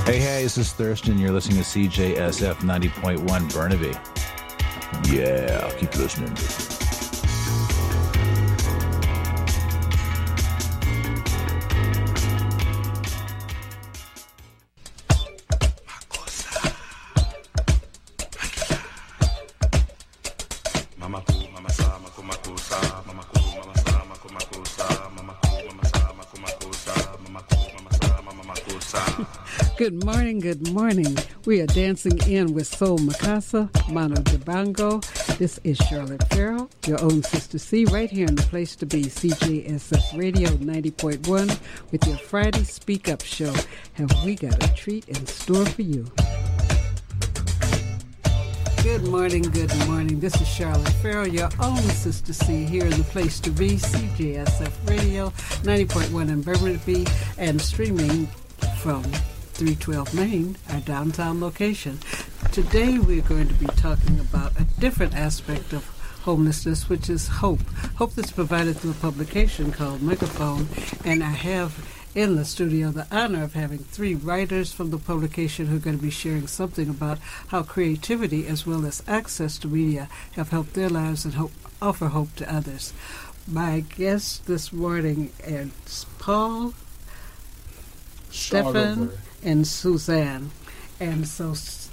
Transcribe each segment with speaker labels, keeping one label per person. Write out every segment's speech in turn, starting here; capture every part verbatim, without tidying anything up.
Speaker 1: Hey, hey, this is Thurston. You're listening to C J S F ninety point one Burnaby. Yeah, keep listening.
Speaker 2: Good morning, good morning. We are dancing in with Soul Mikasa, Mano Dibango. This is Charlotte Farrell, your own Sister C, right here in the place to be, C J S F Radio ninety point one, with your Friday Speak Up show. Have we got a treat in store for you? Good morning, good morning. This is Charlotte Farrell, your own Sister C, here in the place to be, C J S F Radio ninety point one in Burnaby, and streaming from three twelve Main, our downtown location. Today we're going to be talking about a different aspect of homelessness, which is hope. Hope that's provided through a publication called Megaphone, and I have in the studio the honor of having three writers from the publication who are going to be sharing something about how creativity as well as access to media have helped their lives and hope, offer hope to others. My guests this morning is Paul, Stefan, and Suzanne. And so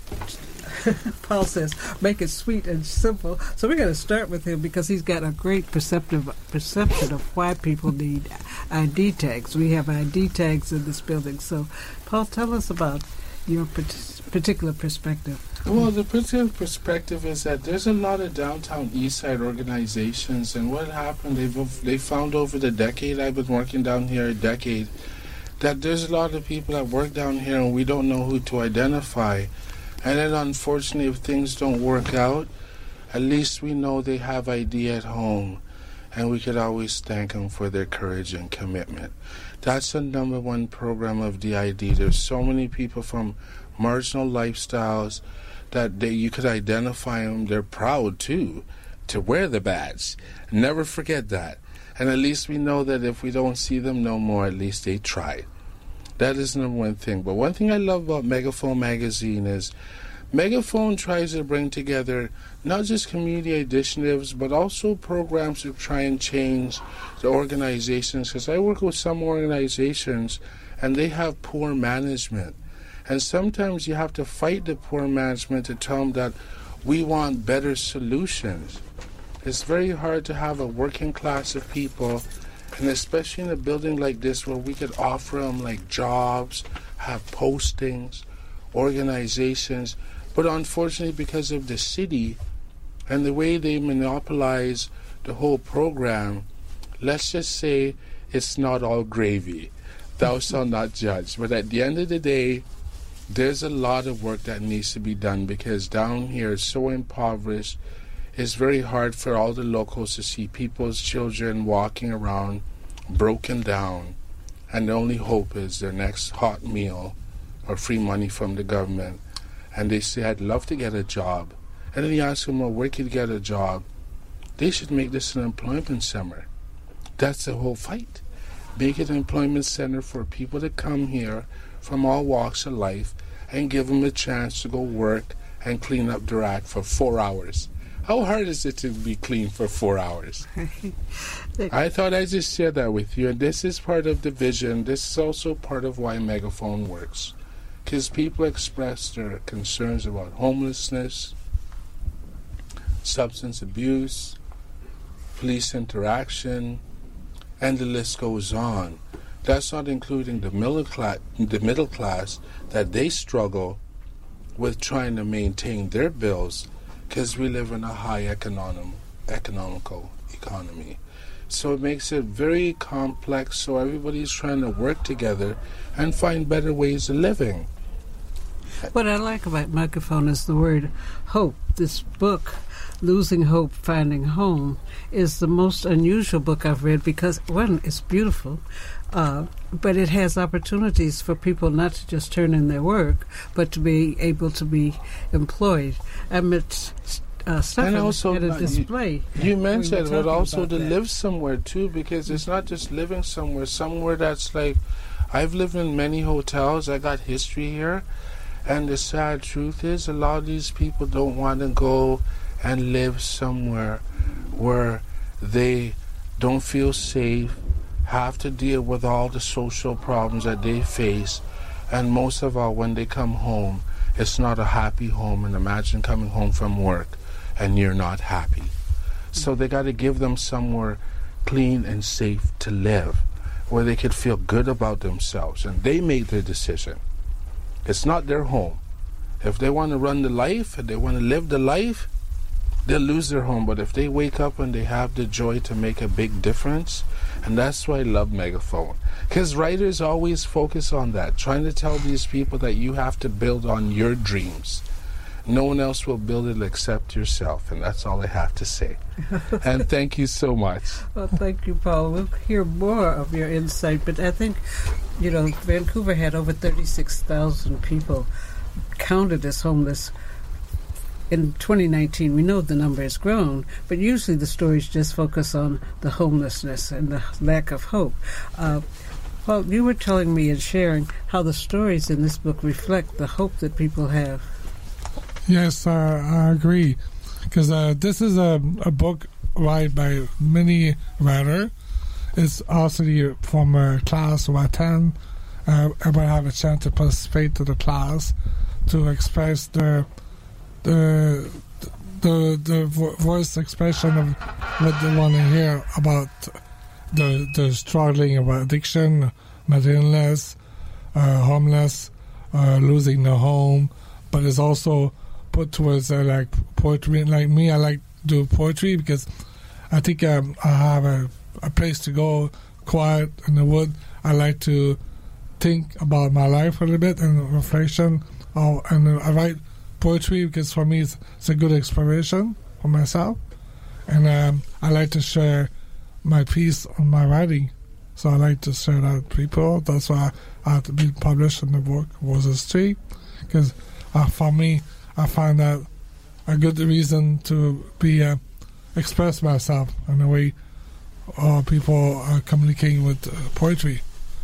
Speaker 2: Paul says, make it sweet and simple. So we're going to start with him because he's got a great perceptive perception of why people need I D tags. We have I D tags in this building. So, Paul, tell us about your particular perspective.
Speaker 3: Well, the particular perspective is that there's a lot of downtown east side organizations, and what happened, they've, they found over the decade, I've been working down here a decade, that there's a lot of people that work down here and we don't know who to identify. And then unfortunately, if things don't work out, at least we know they have I D at home, and we could always thank them for their courage and commitment. That's the number one program of the I D. There's so many people from marginal lifestyles that they, you could identify them. They're proud, too, to wear the badge. Never forget that. And at least we know that if we don't see them no more, at least they tried. That is the number one thing. But one thing I love about Megaphone magazine is Megaphone tries to bring together not just community initiatives, but also programs to try and change the organizations. Because I work with some organizations, and they have poor management. And sometimes you have to fight the poor management to tell them that we want better solutions. It's very hard to have a working class of people, and especially in a building like this where we could offer them like jobs, have postings, organizations. But unfortunately, because of the city and the way they monopolize the whole program, let's just say it's not all gravy. Thou shalt not judge. But at the end of the day, there's a lot of work that needs to be done because down here is so impoverished. It's very hard for all the locals to see people's children walking around broken down, and the only hope is their next hot meal or free money from the government. And they say, I'd love to get a job. And then you ask them, well, where could you get a job? They should make this an employment center. That's the whole fight. Make it an employment center for people to come here from all walks of life and give them a chance to go work and clean up their act for four hours. How hard is it to be clean for four hours? I thought I'd just share that with you. And this is part of the vision. This is also part of why Megaphone works. Because people express their concerns about homelessness, substance abuse, police interaction, and the list goes on. That's not including the middle class, the middle class that they struggle with trying to maintain their bills, because we live in a high economic, economical economy. So it makes it very complex, so everybody's trying to work together and find better ways of living.
Speaker 2: What I like about Megaphone is the word hope. This book, Losing Hope, Finding Home, is the most unusual book I've read because, one, it's beautiful, uh, but it has opportunities for people not to just turn in their work, but to be able to be employed. I met uh, Stefan at a display.
Speaker 3: You, you mentioned, but also to that. live somewhere, too, because it's not just living somewhere, somewhere that's like I've lived in many hotels. I got history here. And the sad truth is, a lot of these people don't want to go and live somewhere where they don't feel safe, have to deal with all the social problems that they face. And most of all, when they come home, it's not a happy home. And imagine coming home from work and you're not happy. So they got to give them somewhere clean and safe to live, where they could feel good about themselves. And they make their decision. It's not their home. If they want to run the life, if they want to live the life, they'll lose their home. But if they wake up and they have the joy to make a big difference, and that's why I love Megaphone. Because writers always focus on that, trying to tell these people that you have to build on your dreams. No one else will build it except yourself, and that's all I have to say. And thank you so much.
Speaker 2: Well, thank you, Paul. We'll hear more of your insight, but I think, you know, Vancouver had over thirty-six thousand people counted as homeless in twenty nineteen. We know the number has grown, but usually the stories just focus on the homelessness and the lack of hope. Uh, Paul, you were telling me and sharing how the stories in this book reflect the hope that people have.
Speaker 4: Yes, uh, I agree. Because uh, this is a, a book written by many writers. It's also the, from a class of ten. Uh, everyone have a chance to participate to the class to express the the the, the vo- voice expression of what they want to hear about the the struggling of addiction, mental illness, uh, homeless, uh, losing their home, but it's also put towards uh, like poetry. Like me, I like to do poetry because I think um, I have a, a place to go, quiet in the wood. I like to think about my life a little bit and reflection. Oh, and uh, I write poetry because for me it's, it's a good exploration for myself, and um, I like to share my piece on my writing. So I like to share that with people. That's why I have to be published in the book Roses Tree, because uh, for me, I find that a good reason to be uh, express myself in a way uh, people are communicating with uh, poetry,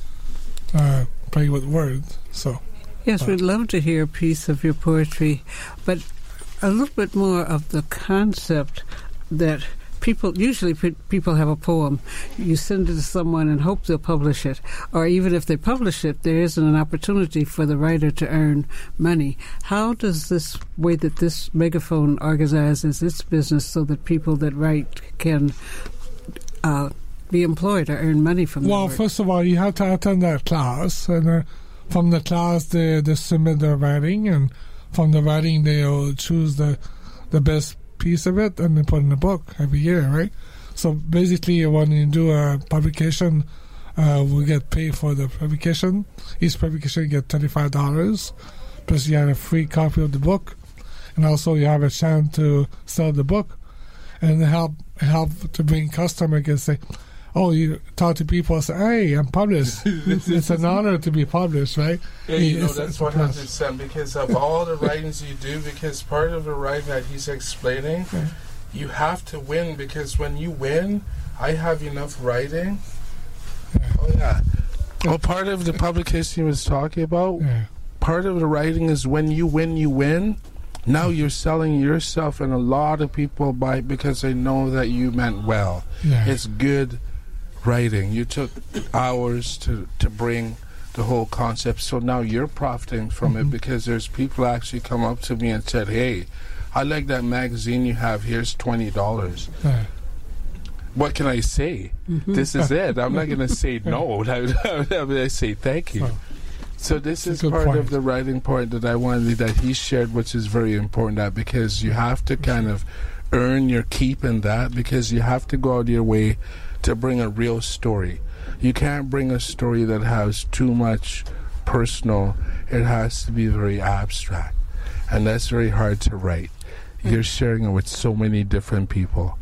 Speaker 4: uh, play with words. So
Speaker 2: yes, uh, we'd love to hear a piece of your poetry, but a little bit more of the concept that people, usually pe- people have a poem. You send it to someone and hope they'll publish it. Or even if they publish it, there isn't an opportunity for the writer to earn money. How does this way that this Megaphone organizes its business so that people that write can uh, be employed or earn money from
Speaker 4: Well,
Speaker 2: work?
Speaker 4: First of all, you have to attend that class. And uh, from the class, they, they submit their writing. And from the writing, they'll choose the, the best piece of it and they put in the book every year, right? So basically, when you do a publication, uh, we get paid for the publication. Each publication you get thirty-five dollars, plus you have a free copy of the book, and also you have a chance to sell the book, and help help to bring customers and say, oh, you talk to people and say, hey, I'm published. It's an honor to be published, right?
Speaker 3: Yeah, you know,
Speaker 4: it's,
Speaker 3: that's
Speaker 4: it's
Speaker 3: one hundred percent because of all the writings you do, because part of the writing that he's explaining, yeah. you have to win, because when you win, I have enough writing. Yeah. Oh, yeah. Well, part of the publication he was talking about, yeah. part of the writing is when you win, you win. Now you're selling yourself, and a lot of people buy it because they know that you meant well. Yeah. It's good writing. You took hours to, to bring the whole concept, so now you're profiting from mm-hmm. it, because there's people actually come up to me and said, hey, I like that magazine you have, here's twenty dollars. Yeah. What can I say? Mm-hmm. This is it. I'm not going to say no. I'm going to say thank you. Oh. So this is part point. of the writing part that I wanted, that he shared, which is very important, that because you have to kind of earn your keep in that, because you have to go out of your way to bring a real story. You can't bring a story that has too much personal. It has to be very abstract, and that's very hard to write. You're sharing it with so many different people.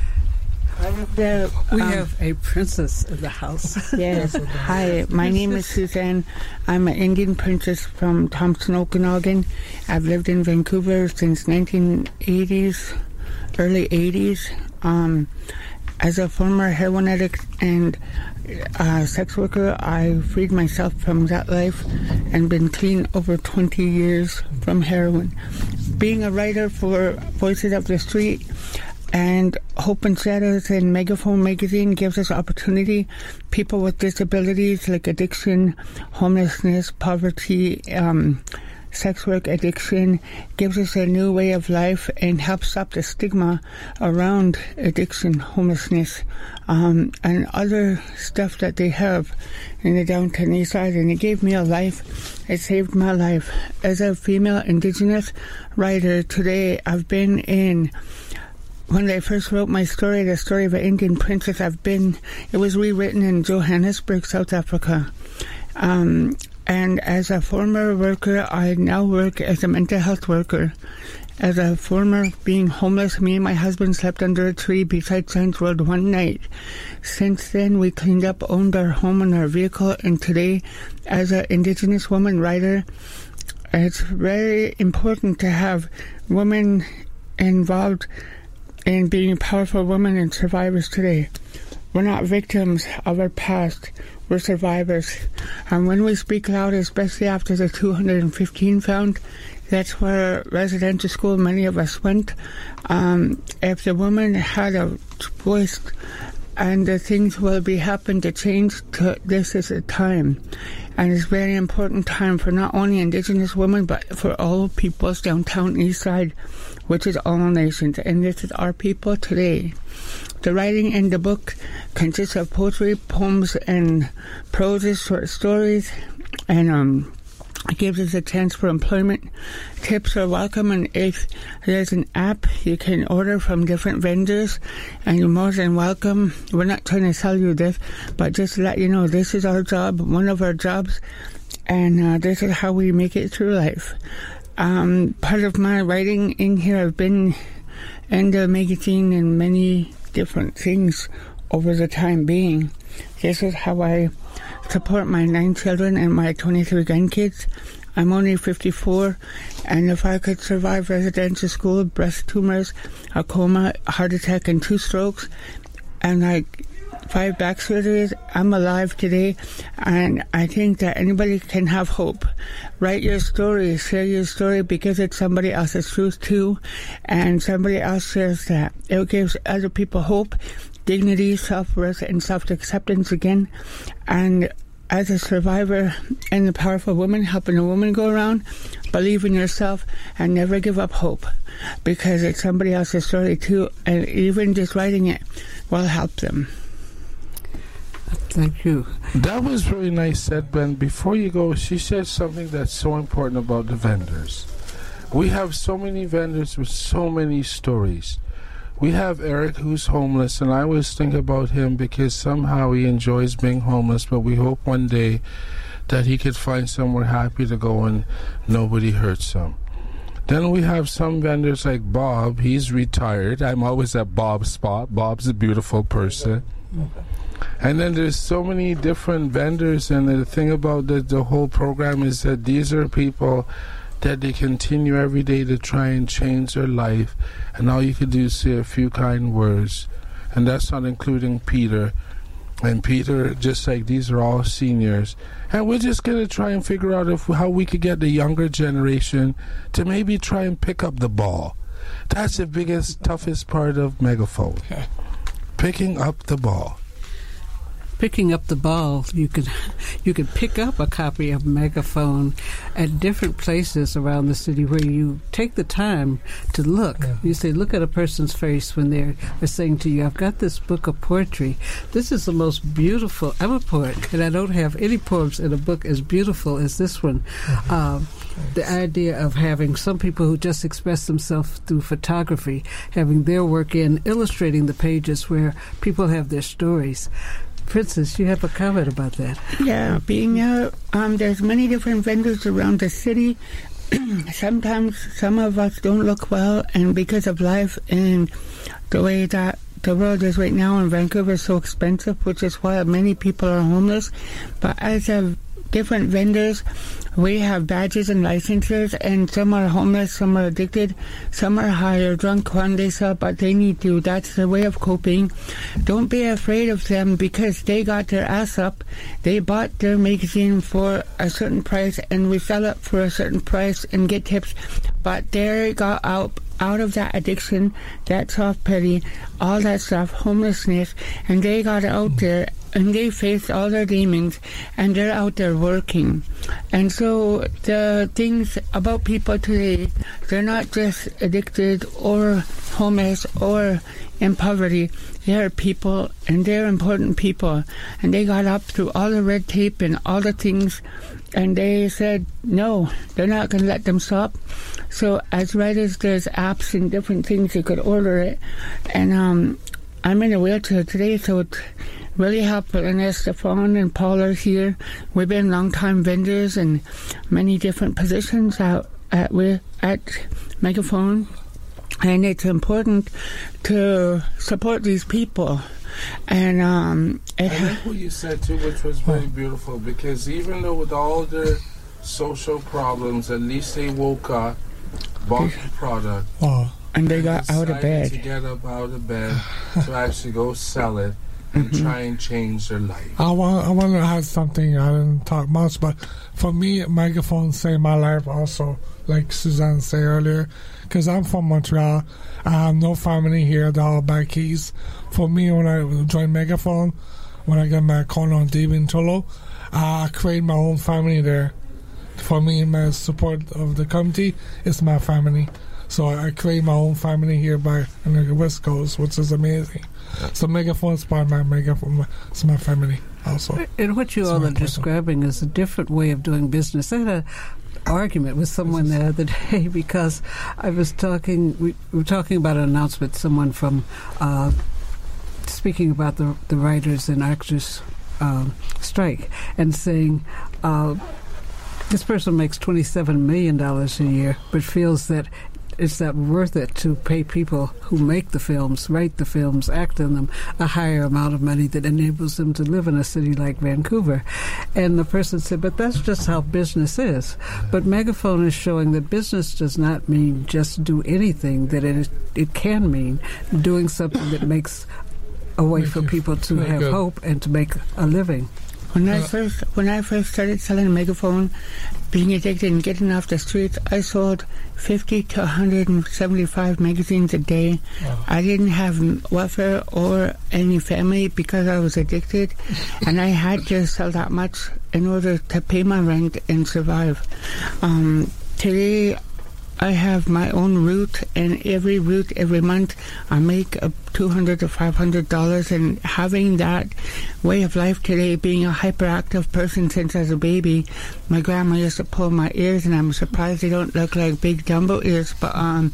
Speaker 2: Uh, we um, have a princess in the house.
Speaker 5: Yes. Hi, my name is Suzanne. I'm an Indian princess from Thompson, Okanagan. I've lived in Vancouver since nineteen eighties, early eighties. Um, as a former heroin addict and uh, sex worker. I freed myself from that life and been clean over twenty years from heroin. Being a writer for Voices of the Street and Hope and Shadows and Megaphone magazine gives us opportunity. People with disabilities like addiction, homelessness, poverty, um, sex work addiction gives us a new way of life and helps stop the stigma around addiction, homelessness, um, and other stuff that they have in the downtown east side. And it gave me a life. It saved my life. As a female Indigenous writer today, I've been in... When I first wrote my story, the story of an Indian princess, I've been, it was rewritten in Johannesburg, South Africa. Um, and as a former worker, I now work as a mental health worker. As a former being homeless, me and my husband slept under a tree beside Science Road one night. Since then, we cleaned up, owned our home and our vehicle, and today, as an Indigenous woman writer, it's very important to have women involved in being powerful women and survivors today. We're not victims of our past, we're survivors. And when we speak loud, especially after the two hundred fifteen found, that's where residential school many of us went. Um, if the woman had a voice and the things will be happen to change, to, this is a time. And it's a very important time for not only Indigenous women, but for all peoples downtown east side, which is all nations. And this is our people today. The writing in the book consists of poetry, poems, and prose, short stories, and um, it gives us a chance for employment. Tips are welcome, and if there's an app you can order from different vendors, and you're more than welcome. We're not trying to sell you this, but just to let you know, this is our job, one of our jobs, and uh, this is how we make it through life. Um, part of my writing in here, I've been in the magazine and many different things over the time being. This is how I support my nine children and my twenty-three grandkids. I'm only fifty-four, and if I could survive residential school, breast tumors, a coma, a heart attack, and two strokes, and like five back surgeries, I'm alive today, and I think that anybody can have hope. Write your story, share your story, because it's somebody else's truth too, and somebody else shares that. It gives other people hope, dignity, self-worth, and self-acceptance again. And as a survivor and a powerful woman, helping a woman go around, believe in yourself and never give up hope, because it's somebody else's story too, and even just writing it will help them.
Speaker 2: Thank you.
Speaker 3: That was really nice said, Ben. Before you go, she said something that's so important about the vendors. We have so many vendors with so many stories. We have Eric, who's homeless, and I always think about him because somehow he enjoys being homeless, but we hope one day that he could find somewhere happy to go and nobody hurts him. Then we have some vendors like Bob. He's retired. I'm always at Bob's spot. Bob's a beautiful person. And then there's so many different vendors, and the thing about the, the whole program is that these are people that they continue every day to try and change their life, and all you could do is say a few kind words, and that's not including Peter. And Peter, just like these are all seniors, and we're just going to try and figure out if how we could get the younger generation to maybe try and pick up the ball. That's the biggest, toughest part of Megaphone. Picking up the ball.
Speaker 2: Picking up the ball, you can you can pick up a copy of Megaphone at different places around the city where you take the time to look. Yeah. You say, look at a person's face when they're, they're saying to you, I've got this book of poetry. This is the most beautiful. I'm a poet, and I don't have any poems in a book as beautiful as this one. Mm-hmm. Um, the idea of having some people who just express themselves through photography, having their work in, illustrating the pages where people have their stories. Princess, you have a comment about that.
Speaker 5: Yeah, being out, um, there's many different vendors around the city. Sometimes some of us don't look well, and because of life and the way that the world is right now in Vancouver is so expensive, which is why many people are homeless. But as a different vendors. We have badges and licenses, and some are homeless, some are addicted, some are high or drunk when they sell, but they need to. That's their way of coping. Don't be afraid of them because they got their ass up. They bought their magazine for a certain price, and we sell it for a certain price and get tips. But they got out out of that addiction, that soft petty, all that stuff, homelessness, and they got out there and they faced all their demons, and they're out there working. And so the things about people today, they're not just addicted or homeless or in poverty. They're people, and they're important people, and they got up through all the red tape and all the things, and they said no, they're not going to let them stop. So as writers, there's apps and different things you could order it, and um, I'm in a wheelchair today, so it's really helpful. And as Stefan and Paul are here, we've been long-time vendors in many different positions out at, at Megaphone, and it's important to support these people. And um,
Speaker 3: I like what you said too, which was very beautiful, because even though with all their social problems, at least they woke up, bought the product,
Speaker 4: Oh.
Speaker 5: and they got out of bed.
Speaker 3: to get up out of bed to actually go sell it and
Speaker 5: Mm-hmm.
Speaker 3: try and change their life.
Speaker 4: I want, I want to add something. I didn't talk much, but for me, Megaphone saved my life also, like Suzanne said earlier, because I'm from Montreal. I have no family here. They're all back east. For me, when I joined Megaphone, when I got my corner on David and Cholo, I created my own family there. For me, my support of the community is my family. So I create my own family here by on the West Coast, which is amazing. So Megaphone is part of my Megaphone. It's my family also.
Speaker 2: And what you
Speaker 4: It's
Speaker 2: all
Speaker 4: very
Speaker 2: are
Speaker 4: important.
Speaker 2: describing is a different way of doing business. I had an argument with someone the other day because I was talking, we, we were talking about an announcement, someone from, uh, speaking about the, the writers and actors um, strike, and saying, uh, this person makes twenty-seven million dollars a year, but feels that it's not worth it to pay people who make the films, write the films, act in them, a higher amount of money that enables them to live in a city like Vancouver. And the person said, but that's just how business is. But Megaphone is showing that business does not mean just do anything, that it, it can mean doing something that makes a way
Speaker 4: Thank
Speaker 2: for
Speaker 4: you.
Speaker 2: people to
Speaker 4: Very
Speaker 2: have
Speaker 4: good.
Speaker 2: hope and to make a living.
Speaker 5: When I
Speaker 4: Uh,
Speaker 5: first when I first started selling Megaphone, being addicted and getting off the streets, I sold fifty to one hundred seventy-five magazines a day.
Speaker 4: Wow.
Speaker 5: I didn't have welfare or any family because I was addicted, and I had to sell that much in order to pay my rent and survive. Um, today, I have my own route, and every route, every month, I make uh, two hundred to five hundred dollars. And having that way of life today, being a hyperactive person since I was a baby, my grandma used to pull my ears, and I'm surprised they don't look like big Dumbo ears. But um,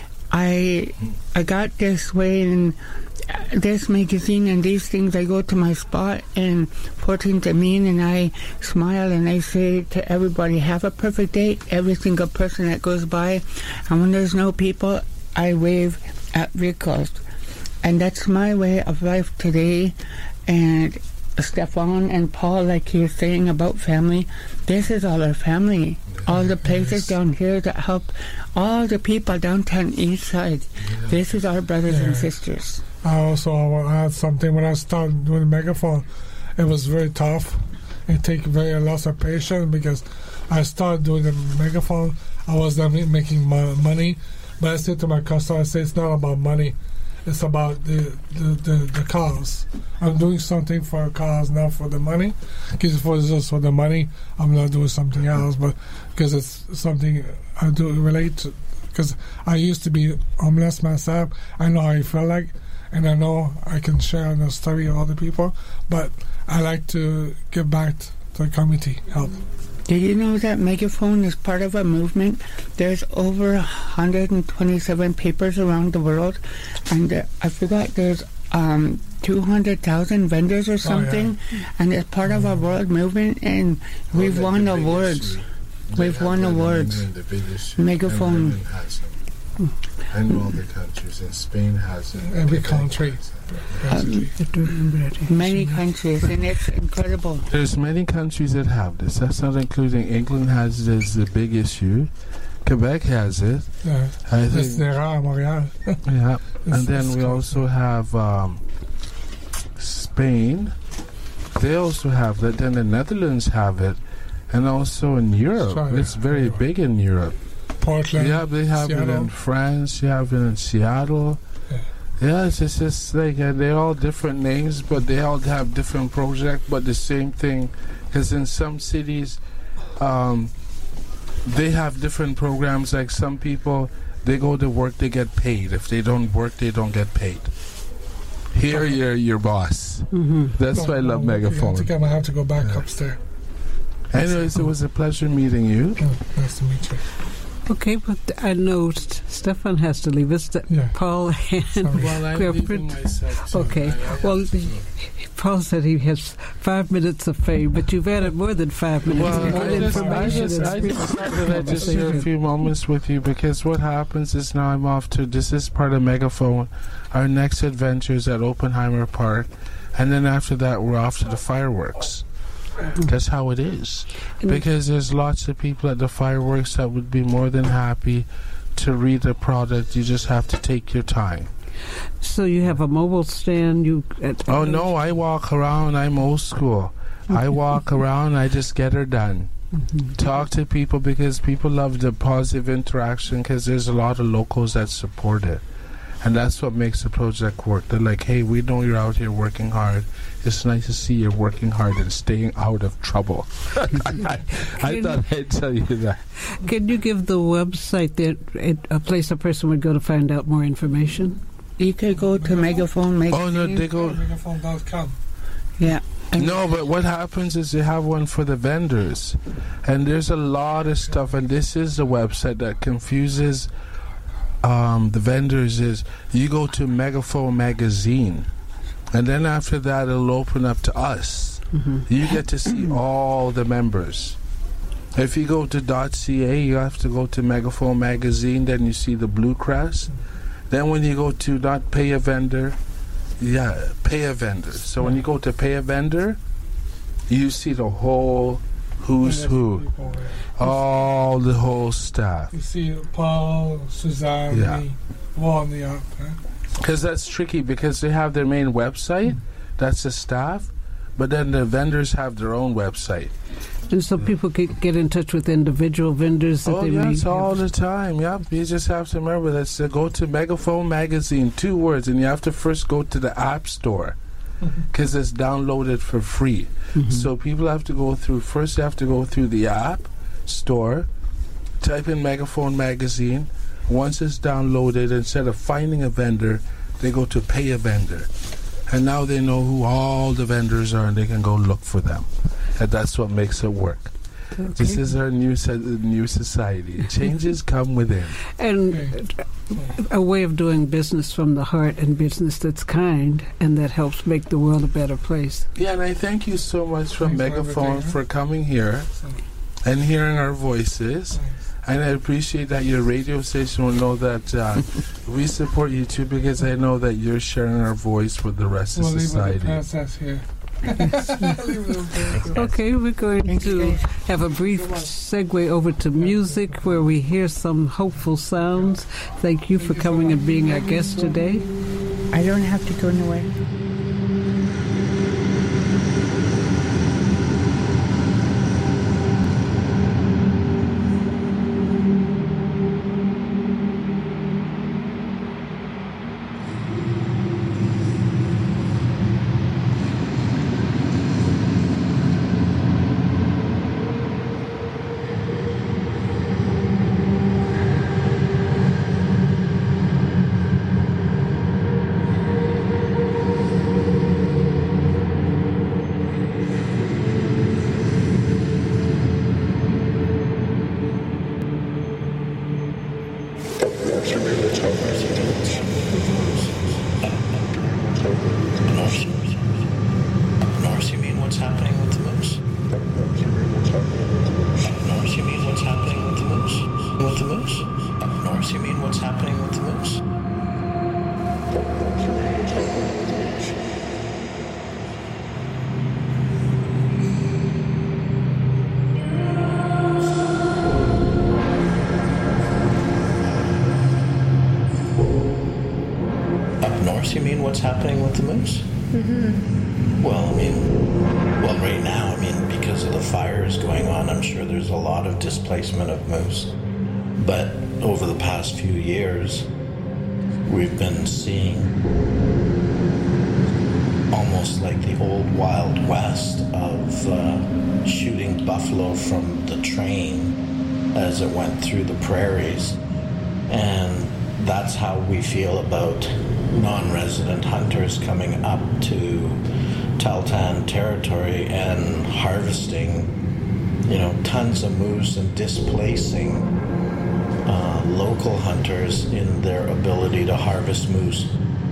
Speaker 5: I I got this way, and this magazine and these things, I go to my spot in fourteenth and Main, and I smile and I say to everybody, have a perfect day, every single person that goes by. And when there's no people, I wave at vehicles. And that's my way of life today. And Stefan and Paul, like he was saying about family, this is all our family. All the places down here that help all the people downtown east side. This is our brothers and
Speaker 4: Yeah.
Speaker 5: sisters.
Speaker 4: I also want to add something. When I started doing Megaphone, it was very tough. It take very lots of patience because I started doing the Megaphone. I was not making mo- money, but I said to my customer, I say it's not about money. It's about the, the, the, the cause. I'm doing something for a cause, not for the money. Because if it was just for the money, I'm not doing something else. But because it's something I do relate to. Because I used to be homeless myself. I know how I feel like. And I know I can share the story of other people, but I like to give back to the community, help.
Speaker 5: Did you know that Megaphone is part of a movement? There's over one hundred twenty-seven papers around the world, and uh, I forgot there's um, two hundred thousand vendors or something,
Speaker 4: Oh, yeah.
Speaker 5: and it's part of a world movement, and we've
Speaker 3: Well,
Speaker 5: won
Speaker 3: the biggest
Speaker 5: awards.
Speaker 3: suite.
Speaker 5: We've
Speaker 3: They
Speaker 5: won
Speaker 3: have that
Speaker 5: awards.
Speaker 3: in the biggest suite,
Speaker 5: Megaphone.
Speaker 3: and women has them. I know all the countries, and Spain has it.
Speaker 4: Every country.
Speaker 5: Um, many countries, and it's incredible.
Speaker 3: There's many countries that have this. That's not including England has it as the big issue. Quebec has it.
Speaker 4: Yeah.
Speaker 3: I
Speaker 4: It's
Speaker 3: think,
Speaker 4: there à Montréal.
Speaker 3: yeah.
Speaker 4: It's-
Speaker 3: And then
Speaker 4: it's
Speaker 3: we
Speaker 4: close.
Speaker 3: also have um, Spain. They also have that. Then the Netherlands have it. And also in Europe.
Speaker 4: Australia.
Speaker 3: It's very big in Europe.
Speaker 4: Portland.
Speaker 3: Yeah, they have it
Speaker 4: Seattle.
Speaker 3: in France. You have it in Seattle.
Speaker 4: Yeah.
Speaker 3: Yeah, it's just, it's like uh, they're all different names, but they all have different projects, but the same thing. Because in some cities, um, they have different programs. Like some people, they go to work, they get paid. If they don't work, they don't get paid. Here, you're your boss.
Speaker 2: Mm-hmm.
Speaker 3: That's
Speaker 4: Oh,
Speaker 3: why I love
Speaker 4: oh,
Speaker 3: Megaphone.
Speaker 4: I think I might have to go back
Speaker 3: Yeah.
Speaker 4: upstairs.
Speaker 3: Anyways, it was a pleasure meeting you.
Speaker 4: Oh, nice to meet you.
Speaker 2: Okay, but I know St- Stefan has to leave us. St-
Speaker 4: Yeah.
Speaker 2: Paul and
Speaker 4: Sorry.
Speaker 3: Well, I'm
Speaker 2: We're
Speaker 3: leaving
Speaker 2: pretty-
Speaker 3: myself too.
Speaker 2: Okay.
Speaker 3: I- I have
Speaker 2: Well,
Speaker 3: to.
Speaker 2: Paul said he has five minutes of fame, but you've added more than five minutes.
Speaker 3: Well,
Speaker 2: of
Speaker 3: I
Speaker 2: good
Speaker 3: just, I
Speaker 2: information
Speaker 3: just,
Speaker 2: and
Speaker 3: I
Speaker 2: spirit
Speaker 3: just thought that I just share a
Speaker 2: conversation.
Speaker 3: few moments with you because what happens is now I'm off to, this is part of Megaphone. Our next adventure is at Oppenheimer Park, and then after that we're off to the fireworks. That's how it is.
Speaker 2: And-
Speaker 3: Because there's lots of people at the fireworks that would be more than happy to read the product. You just have to take your time.
Speaker 2: So you have a mobile stand. You. At,
Speaker 3: Oh no, I walk around. I'm old school. I walk around. I just get her done.
Speaker 2: Mhm.
Speaker 3: Talk to people because people love the positive interaction because there's a lot of locals that support it. And that's what makes the project work. They're like, hey, we know you're out here working hard. It's nice to see you're working hard and staying out of trouble. I, I thought I'd tell you that.
Speaker 2: Can you give the website that it, a place a person would go to find out more information?
Speaker 5: You could go to Megaphone Magazine.
Speaker 3: Oh, no, they go...
Speaker 4: Megaphone dot com.
Speaker 5: Yeah. And
Speaker 3: No, but what happens is they have one for the vendors. And there's a lot of stuff. And this is the website that confuses um, the vendors is you go to Megaphone Magazine. And then after that, it'll open up to us.
Speaker 2: Mm-hmm.
Speaker 3: You get to see all the members. If you go to .ca, you have to go to Megaphone Magazine. Then you see the blue crest. Then when you go to not pay a vendor, yeah, pay a vendor. So when you go to pay a vendor, you see the whole who's who,
Speaker 4: People, yeah.
Speaker 3: all the whole staff.
Speaker 4: You see Paul, Suzanne,
Speaker 3: Yeah.
Speaker 4: me, all on the app. Huh?
Speaker 3: Because that's tricky because they have their main website, that's the staff, but then the vendors have their own website.
Speaker 2: And so people can get in touch with individual vendors that
Speaker 3: Oh,
Speaker 2: they may
Speaker 3: yes, all
Speaker 2: have.
Speaker 3: the time. Yep. You just have to remember that. So go to Megaphone Magazine, two words, and you have to first go to the App Store because it's downloaded for free.
Speaker 2: Mhm.
Speaker 3: So people have to go through, first you have to go through the App Store, type in Megaphone Magazine. Once it's downloaded, instead of finding a vendor, they go to pay a vendor. And now they know who all the vendors are and they can go look for them. And that's what makes it work. This
Speaker 2: Okay.
Speaker 3: is our new so- new society. Changes come within.
Speaker 2: And a way of doing business from the heart and business that's kind and that helps make the world a better place.
Speaker 3: Yeah, and I thank you so much from
Speaker 4: Thanks for
Speaker 3: Megaphone
Speaker 4: everything, huh?
Speaker 3: for coming here
Speaker 4: So,
Speaker 3: and hearing our voices.
Speaker 4: thanks.
Speaker 3: And I appreciate that your radio station will know that uh, we support you too because I know that you're sharing our voice with the rest
Speaker 4: We'll
Speaker 3: of
Speaker 4: leave it
Speaker 3: society.
Speaker 4: with process here. Leave it with process.
Speaker 2: Okay, we're going
Speaker 5: Thanks,
Speaker 2: to
Speaker 5: guys.
Speaker 2: have a brief segue over to music where we hear some hopeful sounds. Thank you for coming and being our guest today.
Speaker 5: I don't have to go nowhere.
Speaker 6: North, you mean what's happening with the moose? North, you mean what's happening with the moose? With the moose? North, Norse, you mean what's happening with the moose? Up north, you mean what's happening with the moose?
Speaker 7: Mm-hmm.
Speaker 6: Well, I mean, well, right now, I mean, because of the fires going on, I'm sure there's a lot of displacement of moose. But over the past few years, we've been seeing almost like the old Wild West of uh, shooting buffalo from the train as it went through the prairies. And that's how we feel about non-resident hunters coming up to Tahltan territory and harvesting, you know, tons of moose and displacing uh, local hunters in their ability to harvest moose.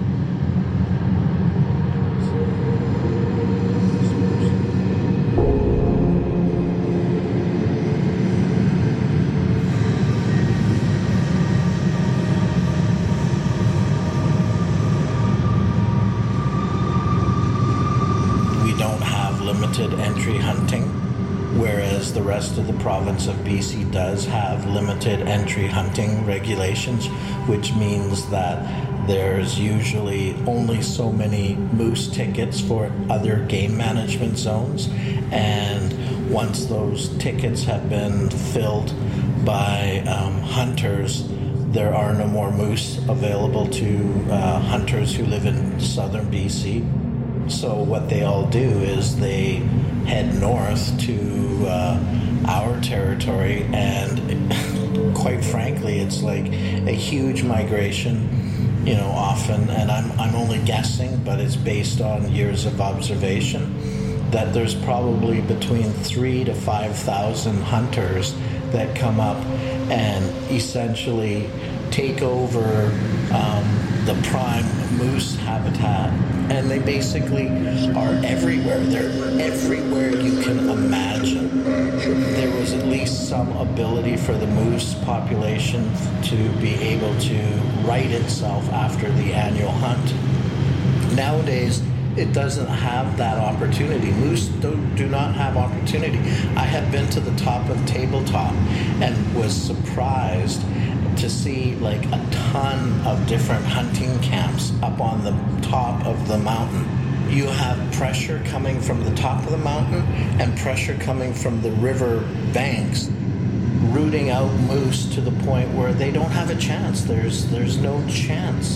Speaker 6: Limited entry hunting, whereas the rest of the province of B C does have limited entry hunting regulations, which means that there's usually only so many moose tickets for other game management zones, and once those tickets have been filled by um, hunters, there are no more moose available to uh, hunters who live in southern B C. So what they all do is they head north to uh, our territory, and quite frankly, it's like a huge migration, you know, often, and I'm, I'm only guessing, but it's based on years of observation, that there's probably between three to five thousand hunters that come up and essentially take over um, the prime moose habitat, and they basically are everywhere. They're everywhere you can imagine. There was at least some ability for the moose population to be able to right itself after the annual hunt. Nowadays, it doesn't have that opportunity. Moose do, do not have opportunity. I have been to the top of Tabletop and was surprised to see like a ton of different hunting camps up on the top of the mountain. You have pressure coming from the top of the mountain and pressure coming from the river banks, rooting out moose to the point where they don't have a chance. There's there's no chance.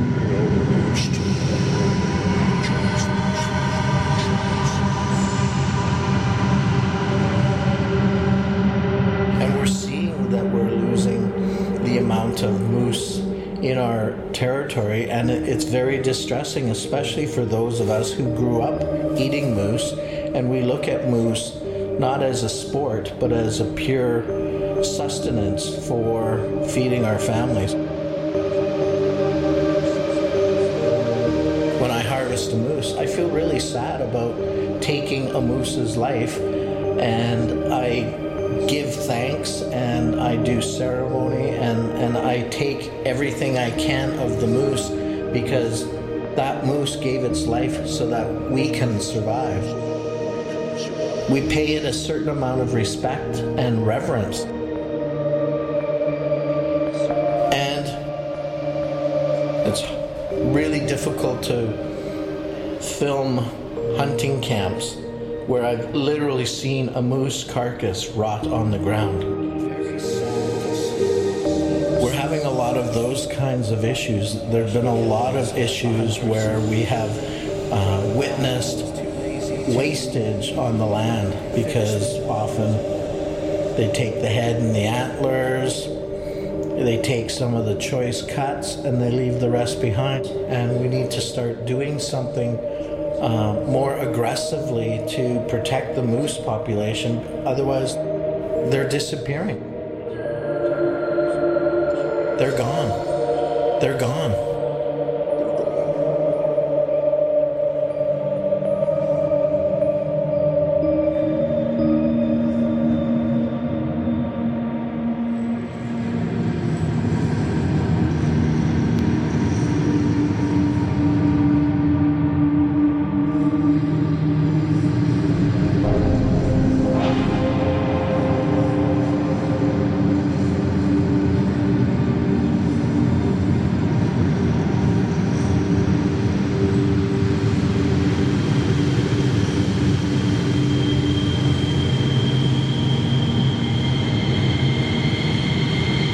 Speaker 6: And we're seeing that we're losing the amount of moose in our territory, and it's very distressing, especially for those of us who grew up eating moose, and we look at moose not as a sport but as a pure sustenance for feeding our families. When I harvest a moose, I feel really sad about taking a moose's life, and I give thanks and I do ceremony, and, and I take everything I can of the moose, because that moose gave its life so that we can survive. We pay it a certain amount of respect and reverence. And it's really difficult to film hunting camps where I've literally seen a moose carcass rot on the ground. We're having a lot of those kinds of issues. There have been a lot of issues where we have uh, witnessed wastage on the land, because often they take the head and the antlers, they take some of the choice cuts, and they leave the rest behind. And we need to start doing something Uh, more aggressively to protect the moose population. Otherwise, they're disappearing. They're gone. They're gone.